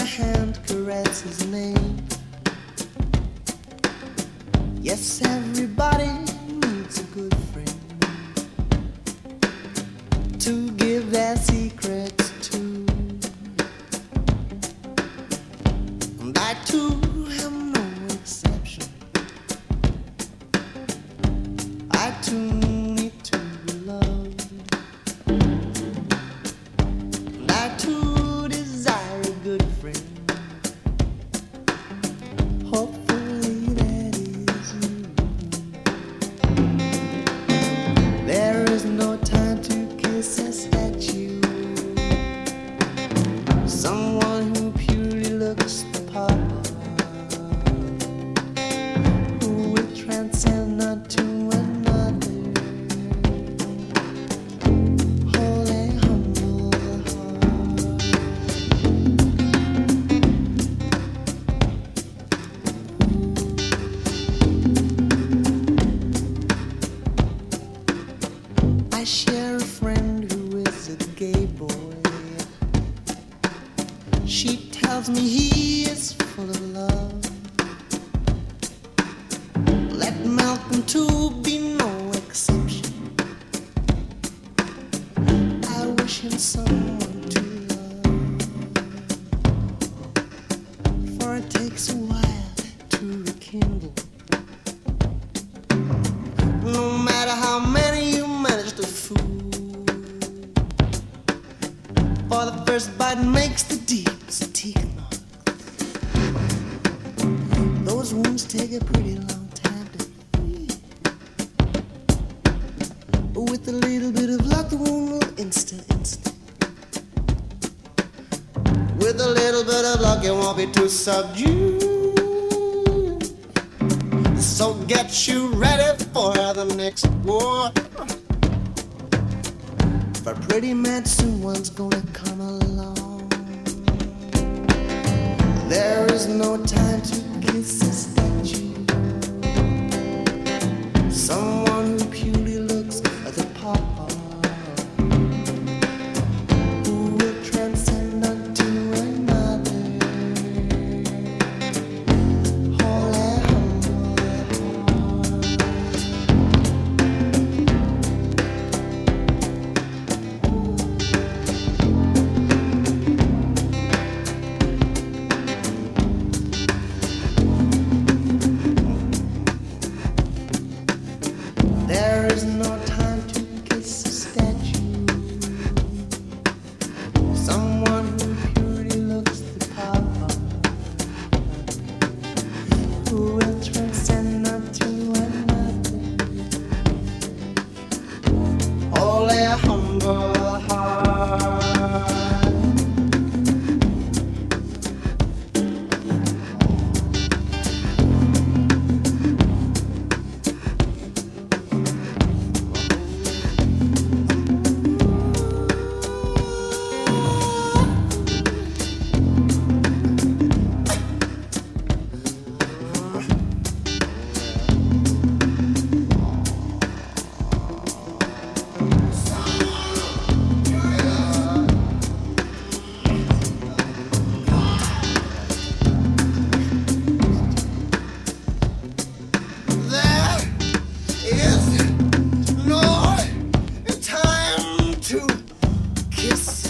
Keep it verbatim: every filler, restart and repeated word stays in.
a hand caress his name. Yes, everybody needs a good friend to give their secrets to. And I too am no exception. I too need to be loved. And I too desire a good friend. Hopefully that is you. There is no time to kiss a statue. Someone who purely looks the part, who will transcend unto another. Holy, humble heart. I share a friend who is a gay boy. She tells me he is full of love. Let Malcolm too be no exception. I wish him someone to love, for it takes a while to rekindle. No matter how many you manage to fool, for the first bite makes the deep fatigue mark. Those wounds take a pretty long time to heal, but with a little bit of luck the wound will instant, instant. With a little bit of luck it won't be too subdued. So get you ready for the next war, for pretty mad soon one's gonna come along. There is no time to kiss a statue. Someone who purely looks at the part, who will transcend unto another. Holy, humble heart. There is no time to kiss a statue. Someone who purely looks the part, who will transcend unto another. Holy, humble heart. There is no time to kiss